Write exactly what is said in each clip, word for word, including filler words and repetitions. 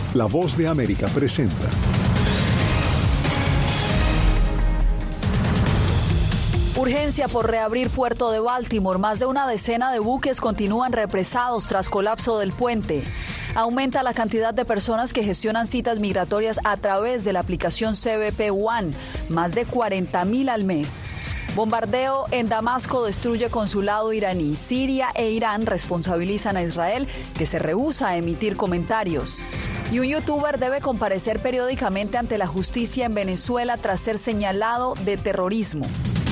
La Voz de América presenta. Urgencia por reabrir Puerto de Baltimore. Más de una decena de buques continúan represados tras colapso del puente. Aumenta la cantidad de personas que gestionan citas migratorias a través de la aplicación C B P One, más de cuarenta mil al mes. Bombardeo en Damasco destruye consulado iraní. Siria e Irán responsabilizan a Israel, que se rehúsa a emitir comentarios. Y un youtuber debe comparecer periódicamente ante la justicia en Venezuela tras ser señalado de terrorismo.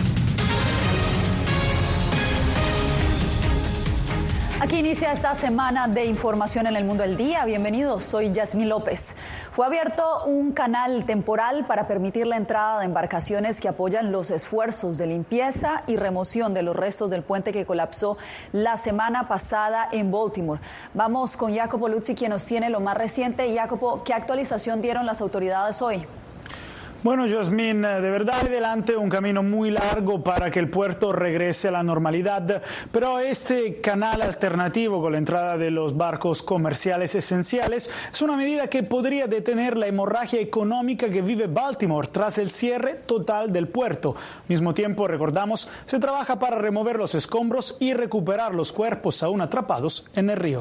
Aquí inicia esta semana de información en el mundo del día. Bienvenidos, soy Yasmín López. Fue abierto un canal temporal para permitir la entrada de embarcaciones que apoyan los esfuerzos de limpieza y remoción de los restos del puente que colapsó la semana pasada en Baltimore. Vamos con Jacopo Luzzi, quien nos tiene lo más reciente. Jacopo, ¿qué actualización dieron las autoridades hoy? Bueno, Yasmín, de verdad hay delante un camino muy largo para que el puerto regrese a la normalidad, pero este canal alternativo con la entrada de los barcos comerciales esenciales es una medida que podría detener la hemorragia económica que vive Baltimore tras el cierre total del puerto. Al mismo tiempo, recordamos, se trabaja para remover los escombros y recuperar los cuerpos aún atrapados en el río.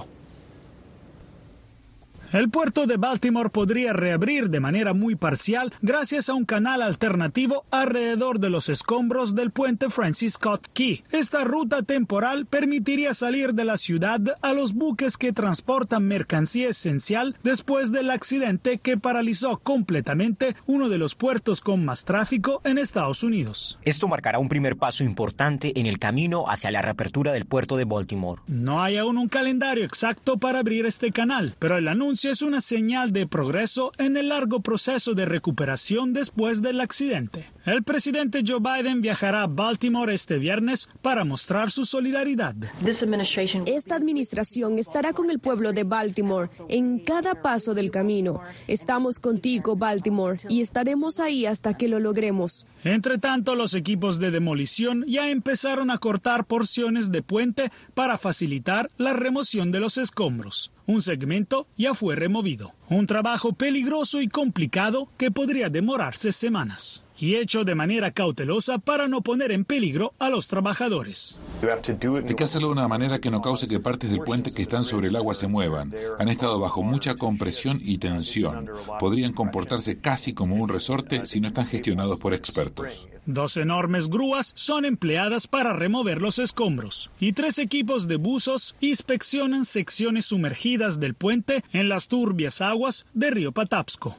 El puerto de Baltimore podría reabrir de manera muy parcial gracias a un canal alternativo alrededor de los escombros del puente Francis Scott Key. Esta ruta temporal permitiría salir de la ciudad a los buques que transportan mercancía esencial después del accidente que paralizó completamente uno de los puertos con más tráfico en Estados Unidos. Esto marcará un primer paso importante en el camino hacia la reapertura del puerto de Baltimore. No hay aún un calendario exacto para abrir este canal, pero el anuncio es una señal de progreso en el largo proceso de recuperación después del accidente. El presidente Joe Biden viajará a Baltimore este viernes para mostrar su solidaridad. Esta administración estará con el pueblo de Baltimore en cada paso del camino. Estamos contigo, Baltimore, y estaremos ahí hasta que lo logremos. Entre tanto, los equipos de demolición ya empezaron a cortar porciones de puente para facilitar la remoción de los escombros. Un segmento ya fue removido. Un trabajo peligroso y complicado que podría demorarse semanas. Y hecho de manera cautelosa para no poner en peligro a los trabajadores. Hay que hacerlo de una manera que no cause que partes del puente que están sobre el agua se muevan. Han estado bajo mucha compresión y tensión. Podrían comportarse casi como un resorte si no están gestionados por expertos. Dos enormes grúas son empleadas para remover los escombros y tres equipos de buzos inspeccionan secciones sumergidas del puente en las turbias aguas de Río Patapsco.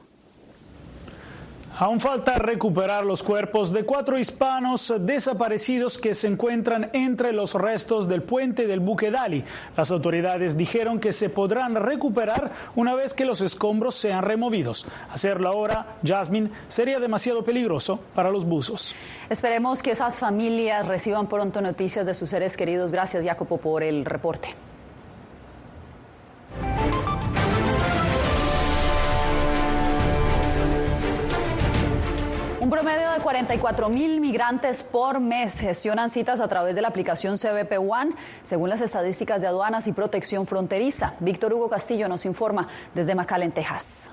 Aún falta recuperar los cuerpos de cuatro hispanos desaparecidos que se encuentran entre los restos del puente del buque Dali. Las autoridades dijeron que se podrán recuperar una vez que los escombros sean removidos. Hacerlo ahora, Jasmine, sería demasiado peligroso para los buzos. Esperemos que esas familias reciban pronto noticias de sus seres queridos. Gracias, Jacopo, por el reporte. Un promedio de cuarenta y cuatro mil migrantes por mes gestionan citas a través de la aplicación C B P One, según las estadísticas de aduanas y protección fronteriza. Víctor Hugo Castillo nos informa desde McAllen, Texas.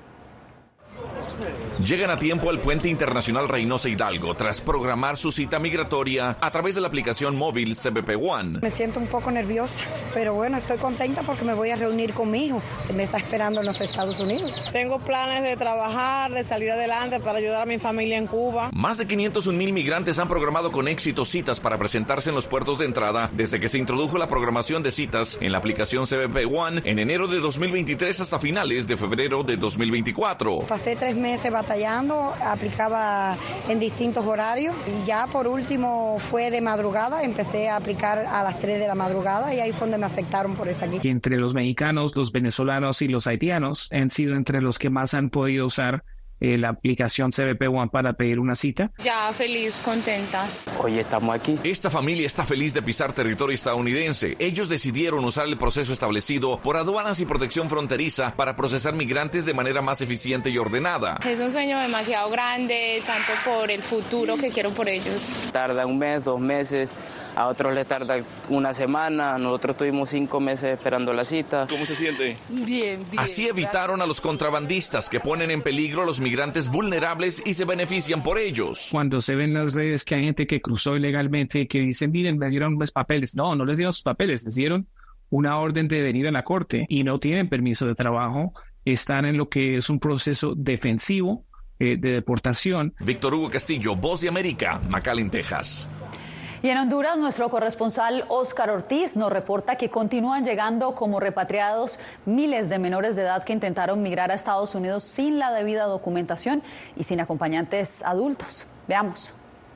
Llegan a tiempo al puente internacional Reynosa Hidalgo tras programar su cita migratoria a través de la aplicación móvil C B P One. Me siento un poco nerviosa, pero bueno, estoy contenta porque me voy a reunir con mi hijo, que me está esperando en los Estados Unidos. Tengo planes de trabajar, de salir adelante para ayudar a mi familia en Cuba. Más de quinientos un mil migrantes han programado con éxito citas para presentarse en los puertos de entrada desde que se introdujo la programación de citas en la aplicación C B P One en enero de dos mil veintitrés hasta finales de febrero de dos mil veinticuatro. Pasé tres meses batallando, aplicaba en distintos horarios y ya por último fue de madrugada, empecé a aplicar a las tres de la madrugada y ahí fue donde me aceptaron por estar aquí. Entre los mexicanos, los venezolanos y los haitianos han sido entre los que más han podido usar eh, la aplicación C B P One para pedir una cita. Ya feliz, contenta. Hoy estamos aquí. Esta familia está feliz de pisar territorio estadounidense. Ellos decidieron usar el proceso establecido por aduanas y protección fronteriza para procesar migrantes de manera más eficiente y ordenada. Es un sueño demasiado grande, tanto por el futuro que quiero por ellos. Tarda un mes, dos meses. a otros les tarda una semana, nosotros tuvimos cinco meses esperando la cita. ¿Cómo se siente? Bien, bien. Así evitaron a los contrabandistas que ponen en peligro a los migrantes vulnerables y se benefician por ellos. Cuando se ven en las redes que hay gente que cruzó ilegalmente, que dicen, miren, me dieron los papeles. No, no les dieron sus papeles, les dieron una orden de venir a la corte y no tienen permiso de trabajo, están en lo que es un proceso defensivo eh, de deportación. Víctor Hugo Castillo, Voz de América, McAllen, Texas. Y en Honduras, nuestro corresponsal Óscar Ortiz nos reporta que continúan llegando como repatriados miles de menores de edad que intentaron migrar a Estados Unidos sin la debida documentación y sin acompañantes adultos. Veamos.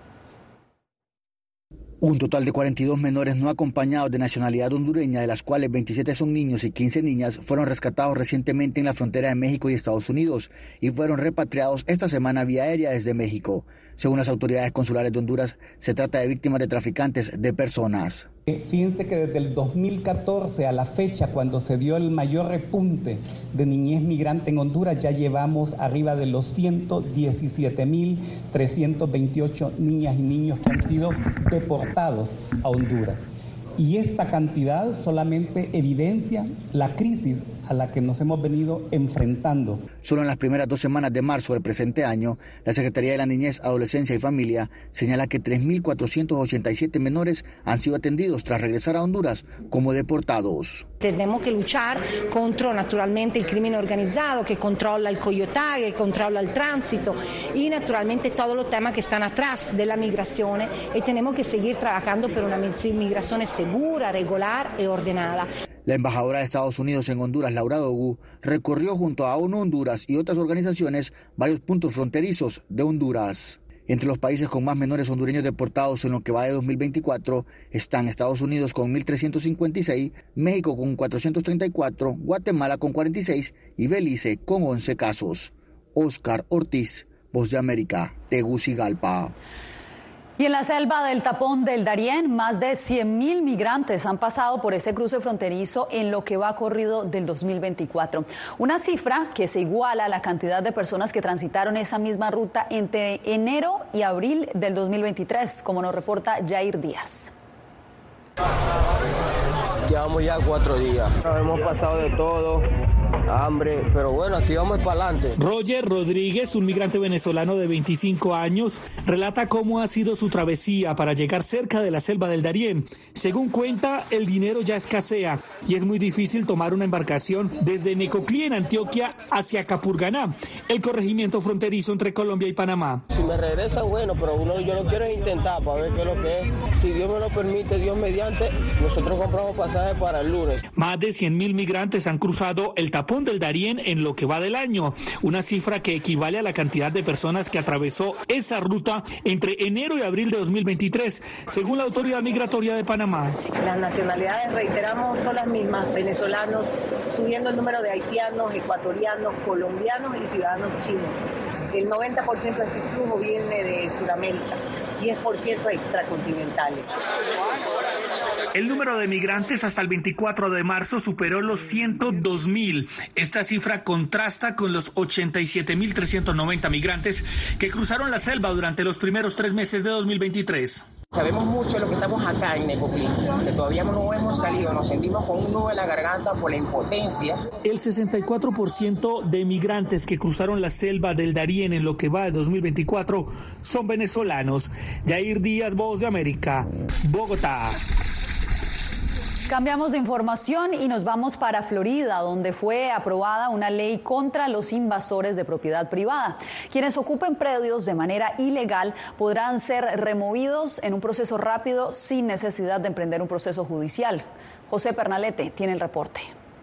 Un total de cuarenta y dos menores no acompañados de nacionalidad hondureña, de las cuales veintisiete son niños y quince niñas, fueron rescatados recientemente en la frontera de México y Estados Unidos y fueron repatriados esta semana vía aérea desde México. Según las autoridades consulares de Honduras, se trata de víctimas de traficantes de personas. Fíjense que desde el dos mil catorce a la fecha, cuando se dio el mayor repunte de niñez migrante en Honduras, ya llevamos arriba de los ciento diecisiete mil trescientos veintiocho niñas y niños que han sido deportados a Honduras. Y esta cantidad solamente evidencia la crisis a la que nos hemos venido enfrentando. Solo en las primeras dos semanas de marzo del presente año, la Secretaría de la Niñez, Adolescencia y Familia señala que tres mil cuatrocientos ochenta y siete menores han sido atendidos tras regresar a Honduras como deportados. Tenemos que luchar contra, naturalmente, el crimen organizado que controla el coyotaje, que controla el tránsito y, naturalmente, todos los temas que están atrás de la migración, y tenemos que seguir trabajando por una migración segura, regular y ordenada. La embajadora de Estados Unidos en Honduras, Laura Dogu, recorrió junto a ONU Honduras y otras organizaciones varios puntos fronterizos de Honduras. Entre los países con más menores hondureños deportados en lo que va de dos mil veinticuatro están Estados Unidos con mil trescientos cincuenta y seis, México con cuatrocientos treinta y cuatro, Guatemala con cuarenta y seis y Belice con once casos. Óscar Ortiz, Voz de América, Tegucigalpa. Y en la selva del Tapón del Darién, más de cien mil migrantes han pasado por ese cruce fronterizo en lo que va corrido del dos mil veinticuatro. Una cifra que se iguala a la cantidad de personas que transitaron esa misma ruta entre enero y abril del dos mil veintitrés, como nos reporta Jair Díaz. Llevamos ya cuatro días. Hemos pasado de todo, hambre, pero bueno, aquí vamos para adelante. Roger Rodríguez, un migrante venezolano de veinticinco años, relata cómo ha sido su travesía para llegar cerca de la selva del Darién. Según cuenta, el dinero ya escasea y es muy difícil tomar una embarcación desde Necoclí, en Antioquia, hacia Capurganá, el corregimiento fronterizo entre Colombia y Panamá. Si me regresan, bueno, pero uno yo lo quiero intentar para ver qué es lo que es. Si Dios me lo permite, Dios mediante, nosotros compramos pasajes para el lunes. Más de cien mil migrantes han cruzado el Tapón del Darién en lo que va del año, una cifra que equivale a la cantidad de personas que atravesó esa ruta entre enero y abril de dos mil veintitrés, según la Autoridad Migratoria de Panamá. Las nacionalidades, reiteramos, son las mismas: venezolanos, subiendo el número de haitianos, ecuatorianos, colombianos y ciudadanos chinos. El noventa por ciento de este flujo viene de Sudamérica, diez por ciento extracontinentales. El número de migrantes hasta el veinticuatro de marzo superó los ciento dos mil. Esta cifra contrasta con los ochenta y siete mil trescientos noventa migrantes que cruzaron la selva durante los primeros tres meses de dos mil veintitrés. Sabemos mucho de lo que estamos acá en Necoclí, que todavía no hemos salido, nos sentimos con un nudo en la garganta por la impotencia. El sesenta y cuatro por ciento de migrantes que cruzaron la selva del Darién en lo que va de dos mil veinticuatro son venezolanos. Jair Díaz, Voz de América, Bogotá. Cambiamos de información y nos vamos para Florida, donde fue aprobada una ley contra los invasores de propiedad privada. Quienes ocupen predios de manera ilegal podrán ser removidos en un proceso rápido sin necesidad de emprender un proceso judicial. José Pernalete tiene el reporte.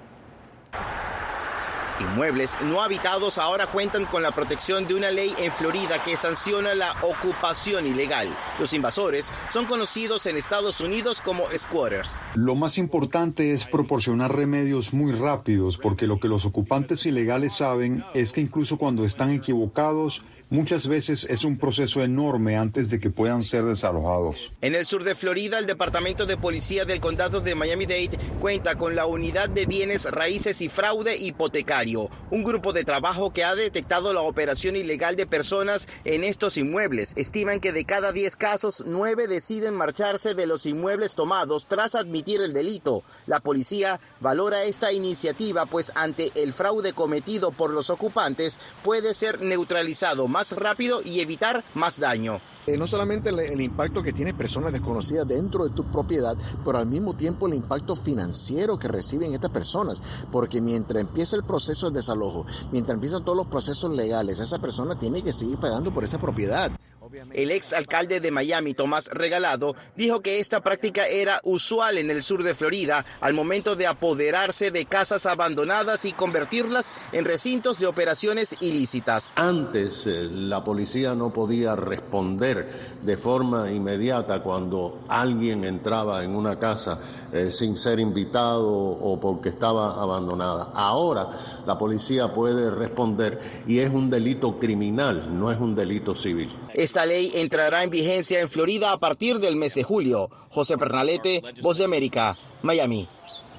Inmuebles no habitados ahora cuentan con la protección de una ley en Florida que sanciona la ocupación ilegal. Los invasores son conocidos en Estados Unidos como squatters. Lo más importante es proporcionar remedios muy rápidos, porque lo que los ocupantes ilegales saben es que incluso cuando están equivocados, Muchas veces es un proceso enorme antes de que puedan ser desalojados. En el sur de Florida, el Departamento de Policía del Condado de Miami-Dade cuenta con la Unidad de Bienes Raíces y Fraude Hipotecario, un grupo de trabajo que ha detectado la operación ilegal de personas en estos inmuebles. Estiman que de cada diez casos, nueve deciden marcharse de los inmuebles tomados tras admitir el delito. La policía valora esta iniciativa, pues ante el fraude cometido por los ocupantes puede ser neutralizado más rápido y evitar más daño. Eh, no solamente el, el impacto que tiene personas desconocidas dentro de tu propiedad, pero al mismo tiempo el impacto financiero que reciben estas personas, porque mientras empieza el proceso de desalojo, mientras empiezan todos los procesos legales, esa persona tiene que seguir pagando por esa propiedad. El ex alcalde de Miami, Tomás Regalado, dijo que esta práctica era usual en el sur de Florida al momento de apoderarse de casas abandonadas y convertirlas en recintos de operaciones ilícitas. Antes eh, la policía no podía responder de forma inmediata cuando alguien entraba en una casa eh, sin ser invitado o porque estaba abandonada. Ahora la policía puede responder y es un delito criminal, no es un delito civil. Esta ley entrará en vigencia en Florida a partir del mes de julio. José Pernalete, Voz de América, Miami.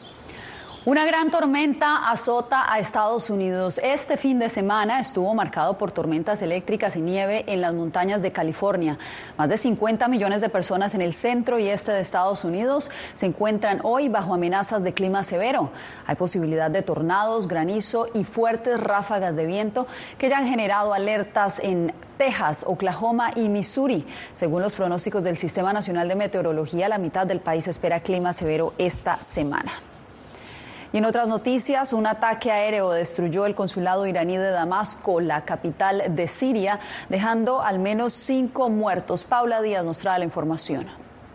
Una gran tormenta azota a Estados Unidos. Este fin de semana estuvo marcado por tormentas eléctricas y nieve en las montañas de California. Más de cincuenta millones de personas en el centro y este de Estados Unidos se encuentran hoy bajo amenazas de clima severo. Hay posibilidad de tornados, granizo y fuertes ráfagas de viento que ya han generado alertas en Texas, Oklahoma y Missouri. Según los pronósticos del Sistema Nacional de Meteorología, la mitad del país espera clima severo esta semana. Y en otras noticias, un ataque aéreo destruyó el consulado iraní de Damasco, la capital de Siria, dejando al menos cinco muertos. Paula Díaz nos trae la información.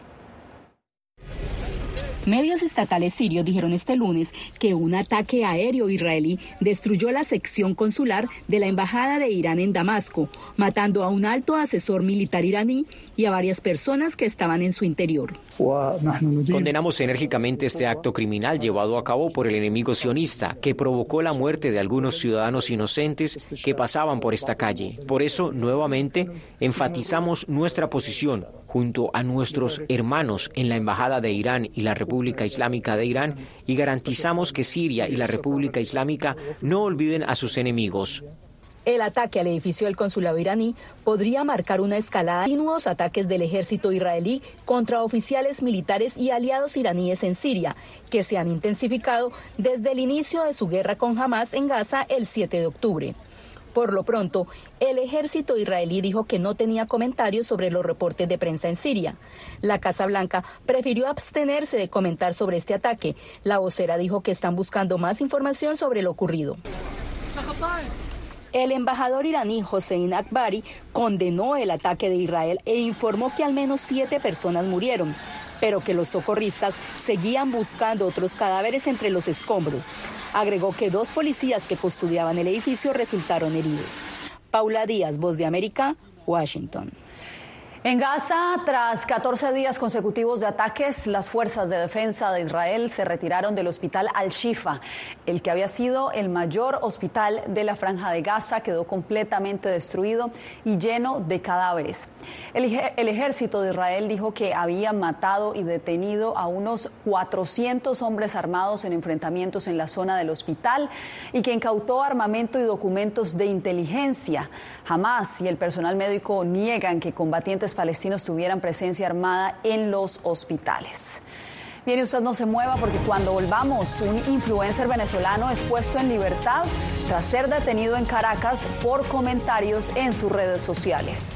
Medios estatales sirios dijeron este lunes que un ataque aéreo israelí destruyó la sección consular de la embajada de Irán en Damasco, matando a un alto asesor militar iraní y a varias personas que estaban en su interior. Condenamos enérgicamente este acto criminal llevado a cabo por el enemigo sionista, que provocó la muerte de algunos ciudadanos inocentes que pasaban por esta calle. Por eso, nuevamente, enfatizamos nuestra posición junto a nuestros hermanos en la Embajada de Irán y la República Islámica de Irán y garantizamos que Siria y la República Islámica no olviden a sus enemigos. El ataque al edificio del consulado iraní podría marcar una escalada de continuos ataques del ejército israelí contra oficiales militares y aliados iraníes en Siria, que se han intensificado desde el inicio de su guerra con Hamas en Gaza el siete de octubre. Por lo pronto, el ejército israelí dijo que no tenía comentarios sobre los reportes de prensa en Siria. La Casa Blanca prefirió abstenerse de comentar sobre este ataque. La vocera dijo que están buscando más información sobre lo ocurrido. El embajador iraní Hossein Akbari condenó el ataque de Israel e informó que al menos siete personas murieron, pero que los socorristas seguían buscando otros cadáveres entre los escombros. Agregó que dos policías que custodiaban el edificio resultaron heridos. Paula Díaz, Voz de América, Washington. En Gaza, tras catorce días consecutivos de ataques, las fuerzas de defensa de Israel se retiraron del hospital Al-Shifa. El que había sido el mayor hospital de la Franja de Gaza quedó completamente destruido y lleno de cadáveres. El, el ejército de Israel dijo que había matado y detenido a unos cuatrocientos hombres armados en enfrentamientos en la zona del hospital y que incautó armamento y documentos de inteligencia. Hamas y el personal médico niegan que combatientes palestinos tuvieran presencia armada en los hospitales. Bien, usted no se mueva porque cuando volvamos, un influencer venezolano es puesto en libertad tras ser detenido en Caracas por comentarios en sus redes sociales.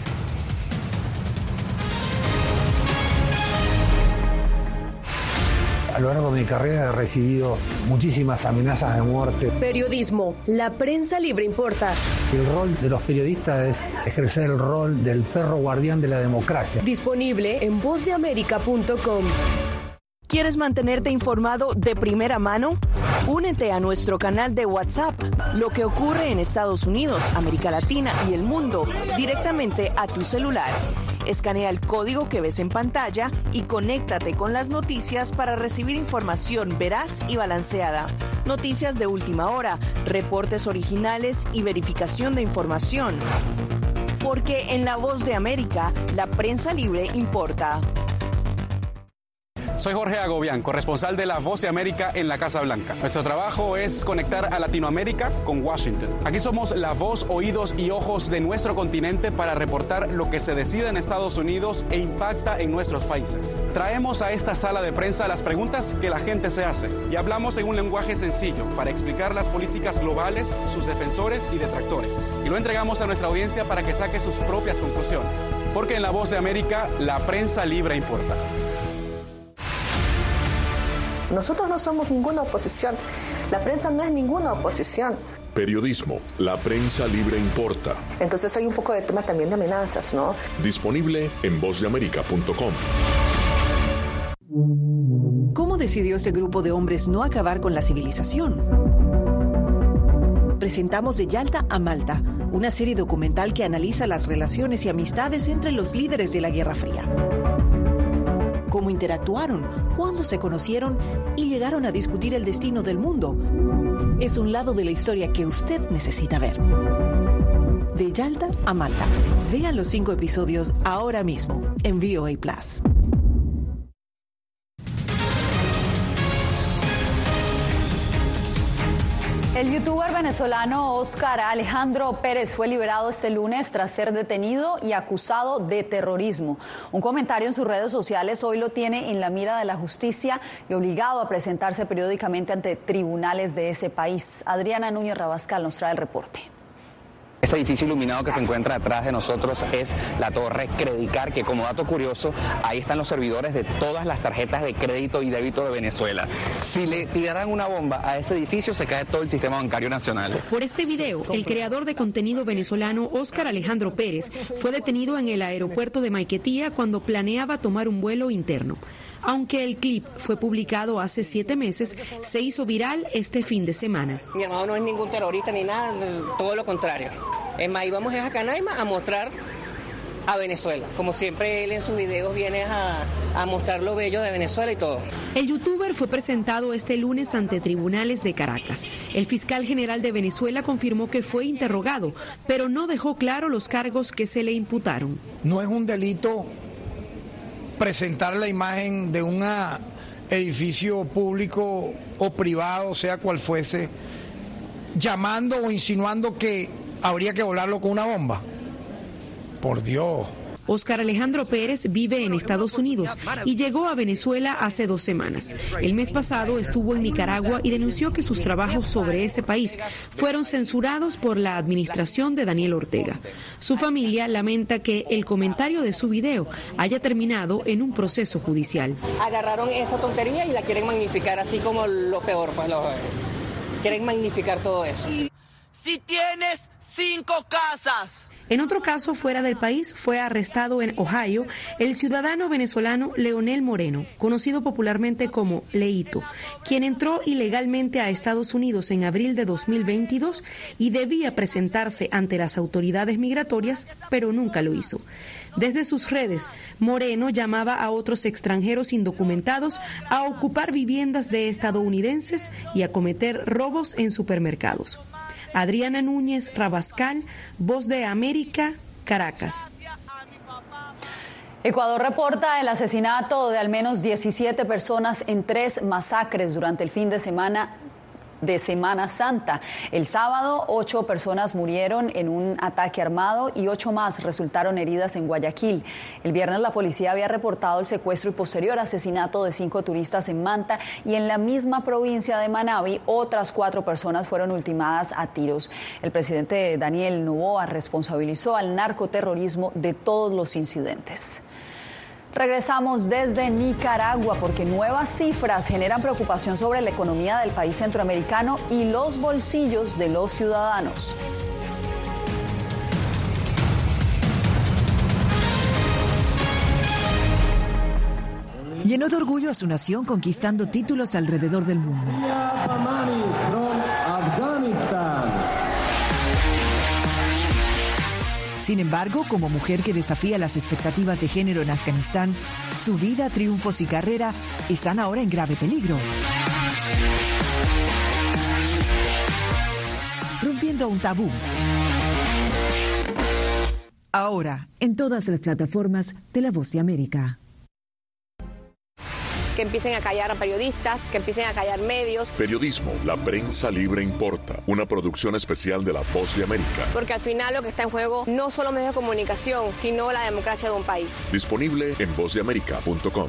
A lo largo de mi carrera he recibido muchísimas amenazas de muerte. Periodismo, la prensa libre importa. El rol de los periodistas es ejercer el rol del perro guardián de la democracia. Disponible en voz de américa punto com. ¿Quieres mantenerte informado de primera mano? Únete a nuestro canal de WhatsApp. Lo que ocurre en Estados Unidos, América Latina y el mundo directamente a tu celular. Escanea el código que ves en pantalla y conéctate con las noticias para recibir información veraz y balanceada. Noticias de última hora, reportes originales y verificación de información. porque en La Voz de América, la prensa libre importa. Soy Jorge Agobián, corresponsal de La Voz de América en la Casa Blanca. Nuestro trabajo es conectar a Latinoamérica con Washington. Aquí somos la voz, oídos y ojos de nuestro continente para reportar lo que se decide en Estados Unidos e impacta en nuestros países. Traemos a esta sala de prensa las preguntas que la gente se hace y hablamos en un lenguaje sencillo para explicar las políticas globales, sus defensores y detractores. Y lo entregamos a nuestra audiencia para que saque sus propias conclusiones. Porque en La Voz de América, la prensa libre importa. Nosotros no somos ninguna oposición. La prensa no es ninguna oposición. Periodismo, la prensa libre importa. Entonces hay un poco de tema también de amenazas, ¿no? Disponible en voz de américa punto com. ¿Cómo decidió ese grupo de hombres no acabar con la civilización? Presentamos De Yalta a Malta, una serie documental que analiza las relaciones y amistades entre los líderes de la Guerra Fría. Cómo interactuaron, cuándo se conocieron y llegaron a discutir el destino del mundo. Es un lado de la historia que usted necesita ver. De Yalta a Malta. Vea los cinco episodios ahora mismo en V O A Plus. El youtuber venezolano Óscar Alejandro Pérez fue liberado este lunes tras ser detenido y acusado de terrorismo. Un comentario en sus redes sociales hoy lo tiene en la mira de la justicia y obligado a presentarse periódicamente ante tribunales de ese país. Adriana Núñez Rabascal nos trae el reporte. Ese edificio iluminado que se encuentra detrás de nosotros es la Torre Credicar, que como dato curioso, ahí están los servidores de todas las tarjetas de crédito y débito de Venezuela. Si le tiraran una bomba a ese edificio, se cae todo el sistema bancario nacional. Por este video, el creador de contenido venezolano Óscar Alejandro Pérez fue detenido en el aeropuerto de Maiquetía cuando planeaba tomar un vuelo interno. Aunque el clip fue publicado hace siete meses, se hizo viral este fin de semana. Mi hermano no es ningún terrorista ni nada, todo lo contrario. Es más, íbamos a Canaima a mostrar a Venezuela. Como siempre, él en sus videos viene a, a mostrar lo bello de Venezuela y todo. El youtuber fue presentado este lunes ante tribunales de Caracas. El fiscal general de Venezuela confirmó que fue interrogado, pero no dejó claro los cargos que se le imputaron. No es un delito presentar la imagen de un edificio público o privado, sea cual fuese, llamando o insinuando que habría que volarlo con una bomba. Por Dios. Óscar Alejandro Pérez vive en Estados Unidos y llegó a Venezuela hace dos semanas. El mes pasado estuvo en Nicaragua y denunció que sus trabajos sobre ese país fueron censurados por la administración de Daniel Ortega. Su familia lamenta que el comentario de su video haya terminado en un proceso judicial. Agarraron esa tontería y la quieren magnificar, así como lo peor, pues lo quieren magnificar todo eso. Si tienes cinco casas. En otro caso, fuera del país, fue arrestado en Ohio el ciudadano venezolano Leonel Moreno, conocido popularmente como Leito, quien entró ilegalmente a Estados Unidos en abril de dos mil veintidós y debía presentarse ante las autoridades migratorias, pero nunca lo hizo. Desde sus redes, Moreno llamaba a otros extranjeros indocumentados a ocupar viviendas de estadounidenses y a cometer robos en supermercados. Adriana Núñez Rabascal, Voz de América, Caracas. Ecuador reporta el asesinato de al menos diecisiete personas en tres masacres durante el fin de semana de Semana Santa. El sábado, ocho personas murieron en un ataque armado y ocho más resultaron heridas en Guayaquil. El viernes la policía había reportado el secuestro y posterior asesinato de cinco turistas en Manta, y en la misma provincia de Manabí otras cuatro personas fueron ultimadas a tiros. El presidente Daniel Noboa responsabilizó al narcoterrorismo de todos los incidentes. Regresamos desde Nicaragua porque nuevas cifras generan preocupación sobre la economía del país centroamericano y los bolsillos de los ciudadanos. Llenó de orgullo a su nación conquistando títulos alrededor del mundo. Sin embargo, como mujer que desafía las expectativas de género en Afganistán, su vida, triunfos y carrera están ahora en grave peligro. Rompiendo un tabú. Ahora, en todas las plataformas de La Voz de América. Que empiecen a callar a periodistas, que empiecen a callar medios. Periodismo, la prensa libre importa. Una producción especial de La Voz de América. Porque al final lo que está en juego no solo medios de comunicación, sino la democracia de un país. Disponible en voz de américa punto com.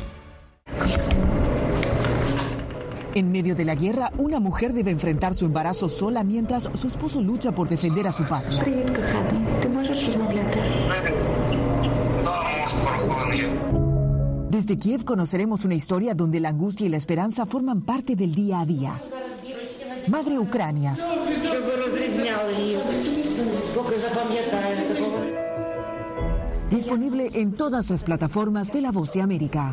En medio de la guerra, una mujer debe enfrentar su embarazo sola mientras su esposo lucha por defender a su patria. Desde Kiev conoceremos una historia donde la angustia y la esperanza forman parte del día a día. Madre Ucrania. Disponible en todas las plataformas de La Voz de América.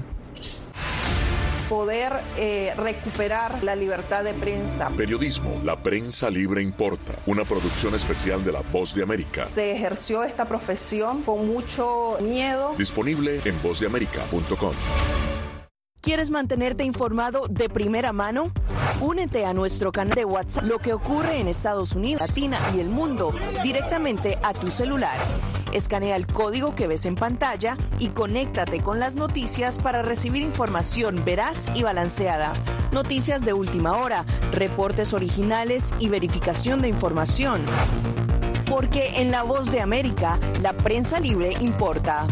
Poder eh, recuperar la libertad de prensa. Periodismo, la prensa libre importa. Una producción especial de La Voz de América. Se ejerció esta profesión con mucho miedo. Disponible en voz de américa punto com. ¿Quieres mantenerte informado de primera mano? Únete a nuestro canal de WhatsApp, lo que ocurre en Estados Unidos, Latina y el mundo, directamente a tu celular. Escanea el código que ves en pantalla y conéctate con las noticias para recibir información veraz y balanceada. Noticias de última hora, reportes originales y verificación de información. Porque en La Voz de América, la prensa libre importa.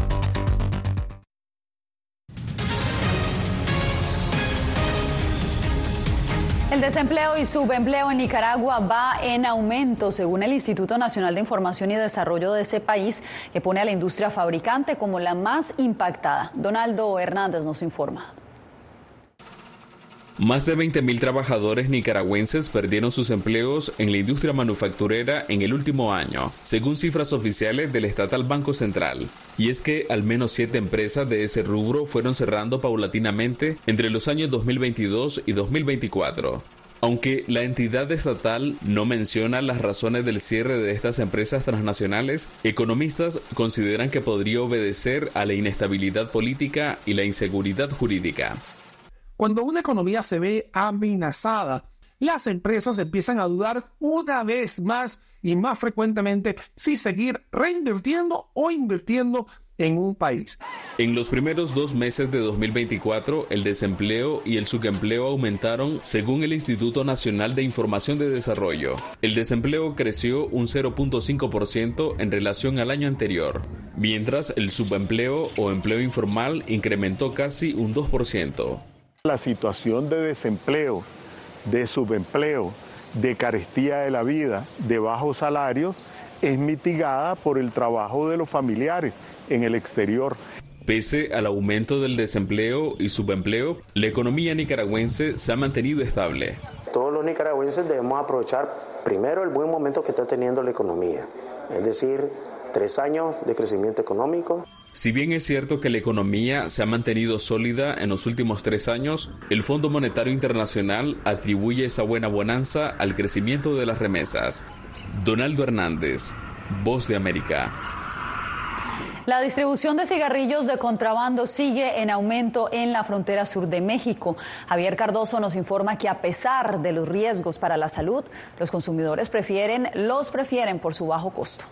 El desempleo y subempleo en Nicaragua va en aumento, según el Instituto Nacional de Información y Desarrollo de ese país, que pone a la industria fabricante como la más impactada. Donaldo Hernández nos informa. Más de veinte mil trabajadores nicaragüenses perdieron sus empleos en la industria manufacturera en el último año, según cifras oficiales del Estatal Banco Central. Y es que al menos siete empresas de ese rubro fueron cerrando paulatinamente entre los años dos mil veintidós y dos mil veinticuatro. Aunque la entidad estatal no menciona las razones del cierre de estas empresas transnacionales, economistas consideran que podría obedecer a la inestabilidad política y la inseguridad jurídica. Cuando una economía se ve amenazada, las empresas empiezan a dudar una vez más y más frecuentemente si seguir reinvirtiendo o invirtiendo en un país. En los primeros dos meses de dos mil veinticuatro, el desempleo y el subempleo aumentaron según el Instituto Nacional de Información de Desarrollo. El desempleo creció un cero punto cinco por ciento en relación al año anterior, mientras el subempleo o empleo informal incrementó casi un dos por ciento. La situación de desempleo, de subempleo, de carestía de la vida, de bajos salarios, es mitigada por el trabajo de los familiares en el exterior. Pese al aumento del desempleo y subempleo, la economía nicaragüense se ha mantenido estable. Todos los nicaragüenses debemos aprovechar primero el buen momento que está teniendo la economía, es decir, tres años de crecimiento económico. Si bien es cierto que la economía se ha mantenido sólida en los últimos tres años, el Fondo Monetario Internacional atribuye esa buena bonanza al crecimiento de las remesas. Donaldo Hernández, Voz de América. La distribución de cigarrillos de contrabando sigue en aumento en la frontera sur de México. Javier Cardoso nos informa que a pesar de los riesgos para la salud, los consumidores prefieren, los prefieren por su bajo costo.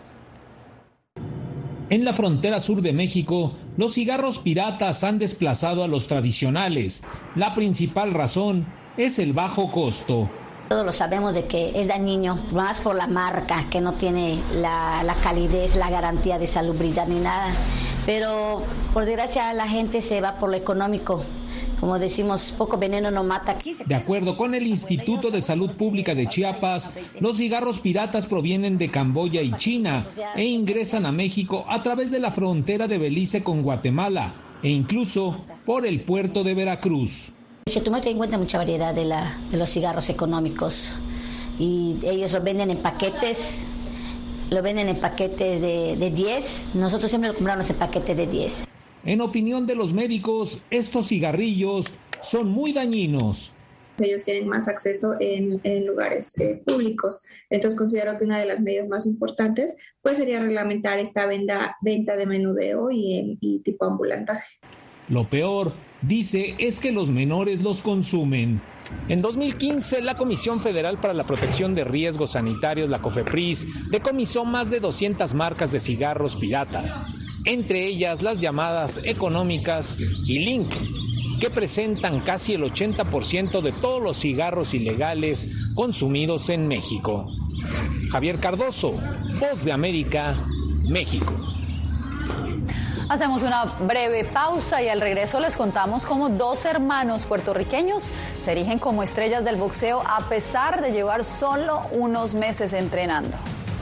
En la frontera sur de México, los cigarros piratas han desplazado a los tradicionales. La principal razón es el bajo costo. Todos lo sabemos de que es dañino, más por la marca, que no tiene la, la calidez, la garantía de salubridad ni nada. Pero por desgracia la gente se va por lo económico. Como decimos, poco veneno no mata. De acuerdo con el Instituto de Salud Pública de Chiapas, los cigarros piratas provienen de Camboya y China e ingresan a México a través de la frontera de Belice con Guatemala e incluso por el puerto de Veracruz. Se toma en cuenta mucha variedad de, la, de los cigarros económicos y ellos lo venden en paquetes, lo venden en paquetes de, de diez, nosotros siempre lo compramos en paquetes de diez. En opinión de los médicos, estos cigarrillos son muy dañinos. Ellos tienen más acceso en, en lugares eh, públicos. Entonces considero que una de las medidas más importantes pues sería reglamentar esta venta, venta de menudeo y, y tipo ambulantaje. Lo peor dice es que los menores los consumen. En dos mil quince, la Comisión Federal para la Protección de Riesgos Sanitarios, la COFEPRIS, decomisó más de doscientas marcas de cigarros pirata, entre ellas las llamadas económicas y Link, que presentan casi el ochenta por ciento de todos los cigarros ilegales consumidos en México. Javier Cardoso, Voz de América, México. Hacemos una breve pausa y al regreso les contamos cómo dos hermanos puertorriqueños se erigen como estrellas del boxeo a pesar de llevar solo unos meses entrenando.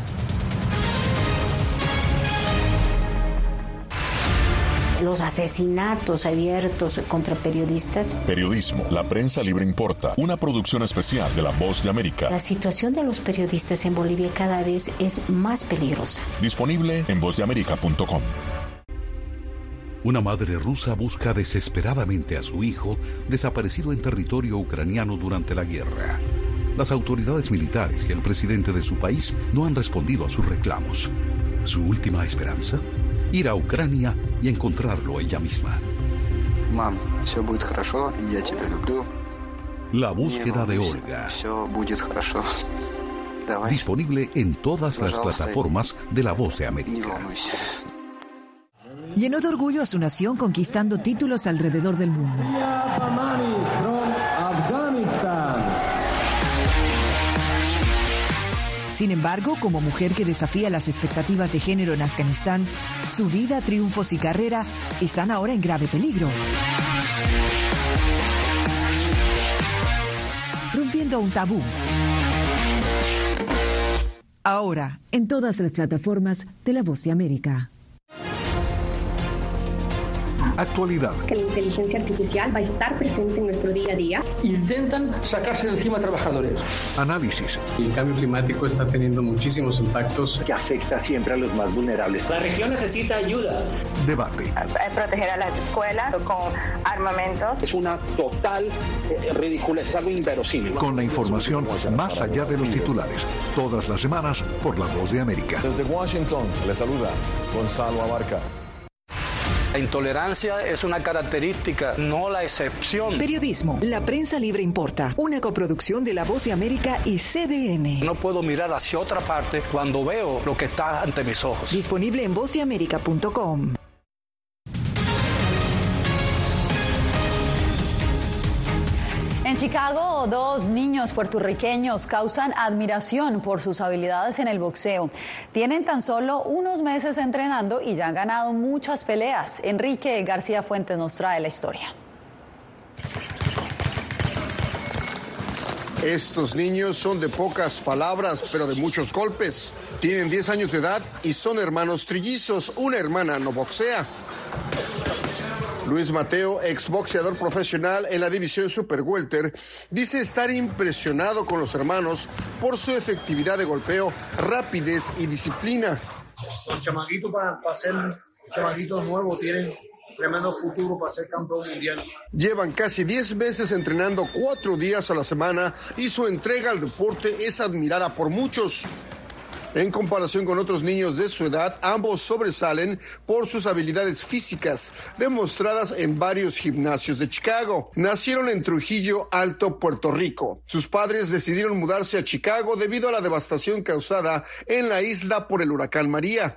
Los asesinatos abiertos contra periodistas. Periodismo, la prensa libre importa. Una producción especial de La Voz de América. La situación de los periodistas en Bolivia cada vez es más peligrosa. Disponible en voz de américa punto com. Una madre rusa busca desesperadamente a su hijo desaparecido en territorio ucraniano durante la guerra. Las autoridades militares y el presidente de su país no han respondido a sus reclamos. ¿Su última esperanza? Ir a Ucrania y encontrarlo ella misma. Mam, все будет хорошо, я тебя люблю. La búsqueda de Olga. Disponible en todas las plataformas de La Voz de América. Llenó de orgullo a su nación conquistando títulos alrededor del mundo. Sin embargo, como mujer que desafía las expectativas de género en Afganistán, su vida, triunfos y carrera están ahora en grave peligro. Rompiendo un tabú. Ahora, en todas las plataformas de La Voz de América. Actualidad. Que la inteligencia artificial va a estar presente en nuestro día a día. Intentan sacarse de encima a trabajadores. Análisis. El cambio climático está teniendo muchísimos impactos que afecta siempre a los más vulnerables. La región necesita ayuda. Debate. Proteger a las escuelas con armamentos. Es una total eh, ridiculez, algo inverosímil. Con la información más allá de los titulares. Todas las semanas por La Voz de América. Desde Washington, le saluda Gonzalo Abarca. La intolerancia es una característica, no la excepción. Periodismo, la prensa libre importa. Una coproducción de La Voz de América y C D N. No puedo mirar hacia otra parte cuando veo lo que está ante mis ojos. Disponible en voz de américa punto com. En Chicago, dos niños puertorriqueños causan admiración por sus habilidades en el boxeo. Tienen tan solo unos meses entrenando y ya han ganado muchas peleas. Enrique García Fuentes nos trae la historia. Estos niños son de pocas palabras, pero de muchos golpes. Tienen diez años de edad y son hermanos trillizos. Una hermana no boxea. Luis Mateo, exboxeador profesional en la división Super Welter, dice estar impresionado con los hermanos por su efectividad de golpeo, rapidez y disciplina. Los chamaquitos para pa ser chamaquitos nuevos tienen tremendo futuro para ser campeón mundial. Llevan casi diez meses entrenando cuatro días a la semana y su entrega al deporte es admirada por muchos. En comparación con otros niños de su edad, ambos sobresalen por sus habilidades físicas, demostradas en varios gimnasios de Chicago. Nacieron en Trujillo Alto, Puerto Rico. Sus padres decidieron mudarse a Chicago debido a la devastación causada en la isla por el huracán María.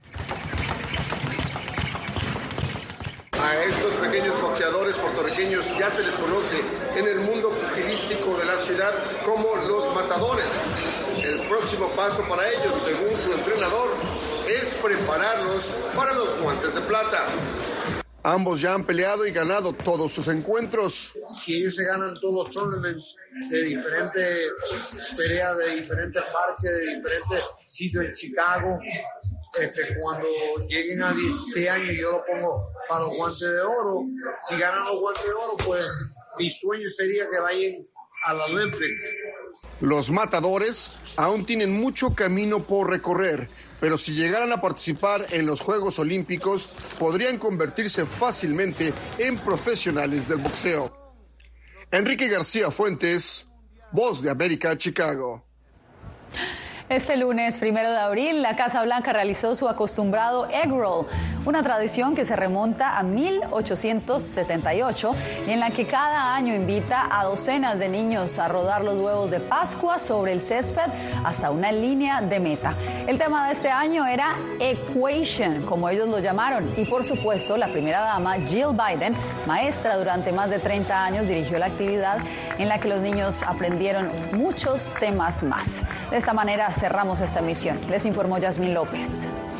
A estos pequeños boxeadores puertorriqueños ya se les conoce en el mundo pugilístico de la ciudad como los matadores. El próximo paso para ellos, según su entrenador, es prepararlos para los guantes de plata. Ambos ya han peleado y ganado todos sus encuentros. Si ellos se ganan todos los tournaments de diferentes peleas, de diferentes parques, de diferentes sitios en Chicago, este, cuando lleguen a dieciséis años yo lo pongo para los guantes de oro. Si ganan los guantes de oro, pues mi sueño sería que vayan a la Olympic. Los matadores aún tienen mucho camino por recorrer, pero si llegaran a participar en los Juegos Olímpicos, podrían convertirse fácilmente en profesionales del boxeo. Enrique García Fuentes, Voz de América, Chicago. Este lunes, primero de abril, la Casa Blanca realizó su acostumbrado egg roll, una tradición que se remonta a mil ochocientos setenta y ocho y en la que cada año invita a docenas de niños a rodar los huevos de Pascua sobre el césped hasta una línea de meta. El tema de este año era Equation, como ellos lo llamaron, y por supuesto la primera dama, Jill Biden, maestra durante más de treinta años, dirigió la actividad en la que los niños aprendieron muchos temas más. De esta manera cerramos esta emisión. Les informó Yasmín López.